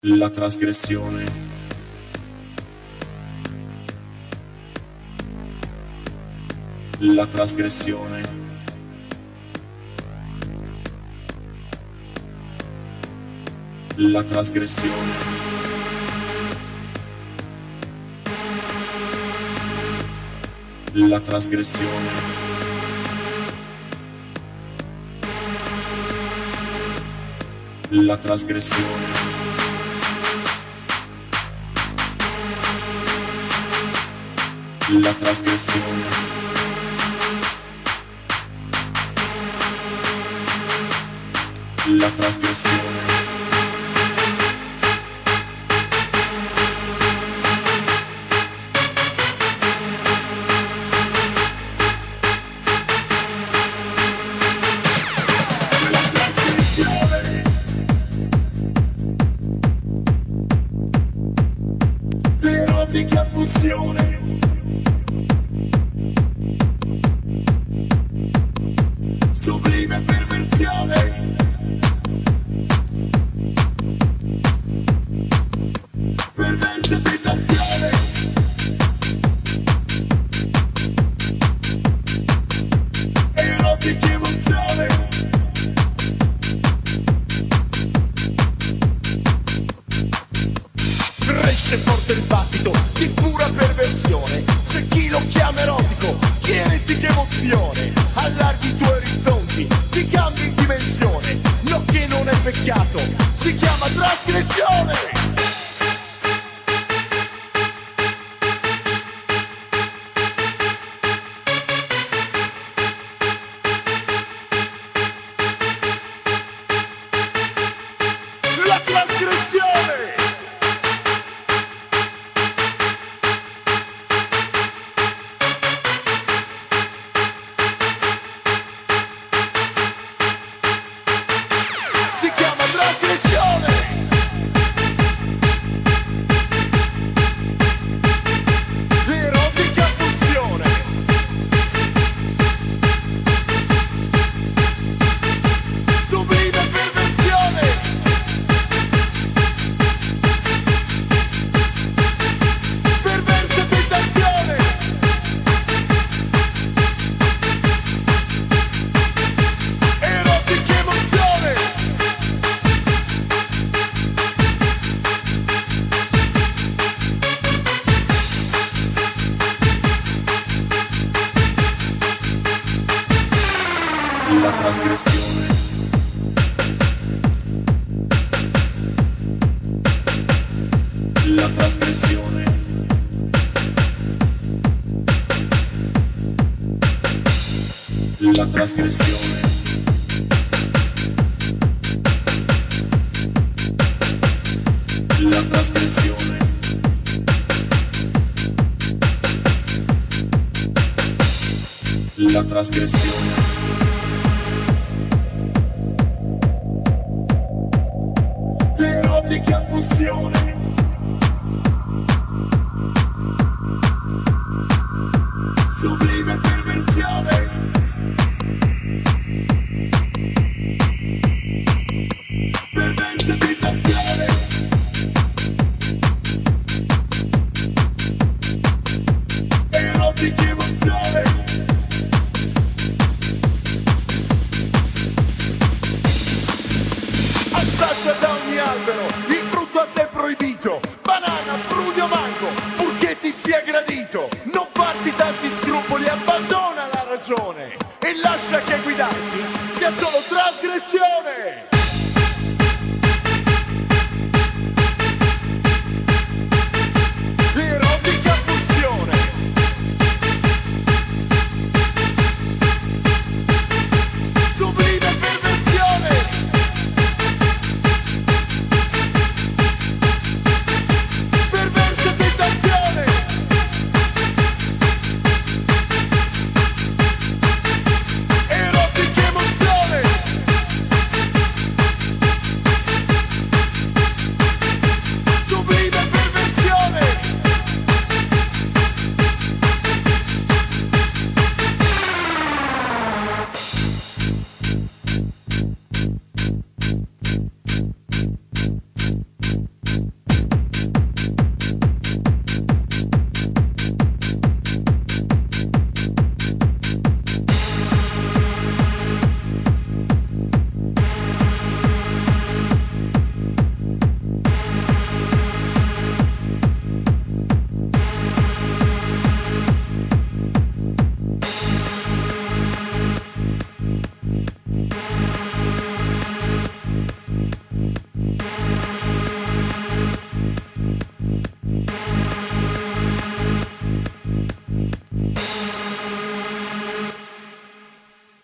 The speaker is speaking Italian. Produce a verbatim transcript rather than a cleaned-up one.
La trasgressione. La trasgressione. La trasgressione. La trasgressione. La trasgressione. La trasgressione. La trasgressione. La trasgressione. L'erotica pulsione. Sublime perversione. Perversa tentazione. Erotica emozione. Cresce forte il battito di pura perversione. C'è chi lo chiama erotico, chi eretica emozione. Allarghi i tuoi orizzonti, ti cambi in dimensione. No, che non è peccato, si chiama trasgressione. La trasgressione. Si chiama trasgressione. Erotica pulsione. Sublime perversione. Perversa tentazione. Erotica emozione. La trasgressione. La trasgressione. La trasgressione. La trasgressione. La trasgressione. Erotica pulsione. Sublime perversione.